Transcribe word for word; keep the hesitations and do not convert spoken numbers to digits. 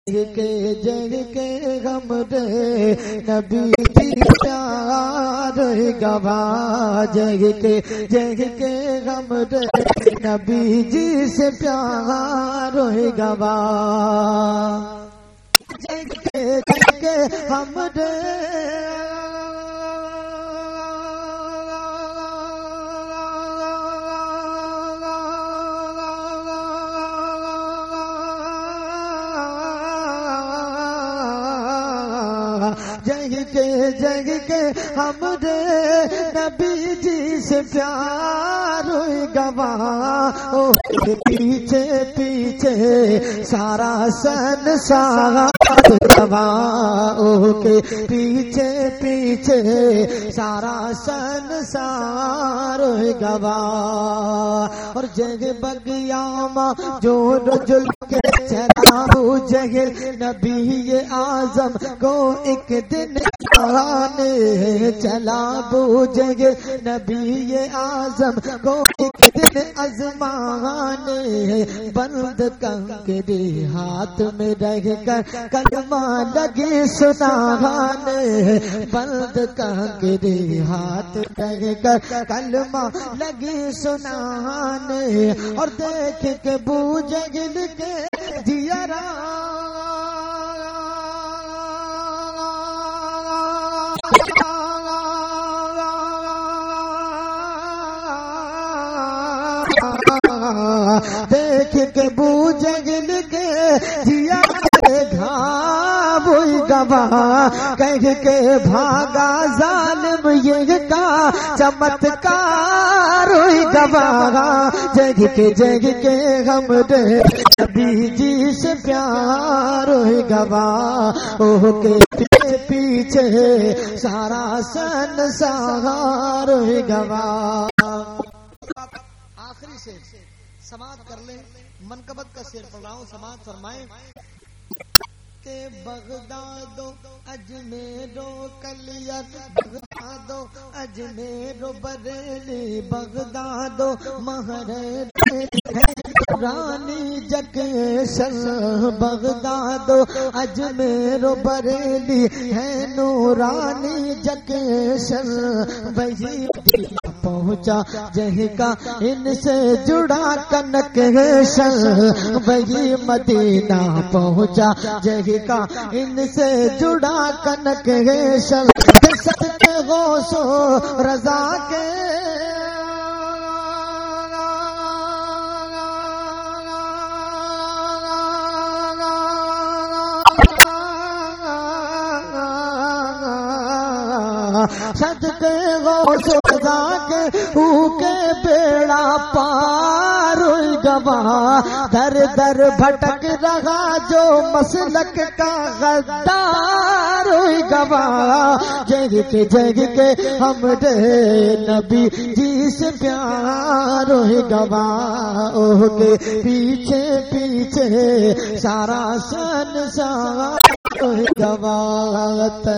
کے جگ کے غم دے نبی جی پیار گواہ جگ کے جگ کے غم دے نبی جی سے پیار گواہ جگ کے جگ کے غم دے جگ کے جگ کے ہم دے نبی جی سے پیار گواہ او پیچھے پیچھے سارا سنسار گواہ او کے پیچھے پیچھے سارا سنسار گواہ اور جگ بگیاما جو رجل کے چلا ہو جگل نبی اعظم کو ایک دن آنے چلا بو جگ نبی اعظم کو ایک دن ازمانے بند کنکری ہاتھ میں رہ کر کلمہ لگی سنانے بند کنکری ہاتھ رہ کر کلمہ لگی سنانے اور دیکھ کے بو جگل کے جیرا دیکھ کے بو جگل کے جیا گھاو گواہ کہہ کے بھاگا ظالم یہ کا چمتکار گواہ جگ کے جگ کے غم دے نبی جی سے پیار گواہ او کے پیچھے پیچھے سارا سنسار گواہ. آخری سے سماعت کر لیں منقبت کا شعر پڑھ رہا ہوں سماعت فرمائیں کہ بغداد و اجمیر و کلیت بغداد و اجمیر و بریلی بغداد و مہرین رانی جکیشن بغداد و اجمیر و بریلی ہے نورانی جکیشن وہی پہنچا جہ کا ان سے جڑا کنکشن وہی مدینہ پہنچا جہ کا ان سے جڑا کنکشن صدقے غوث و رضا کے صدقے غوث و رضا کے او کے بیڑا پار گواہ در در بھٹک رہا جو مسلک کا غدار گواہ جگ کے جگ کے ہم دے نبی جی سے پیار گواہ او کے پیچھے پیچھے سارا سنسار گواہ.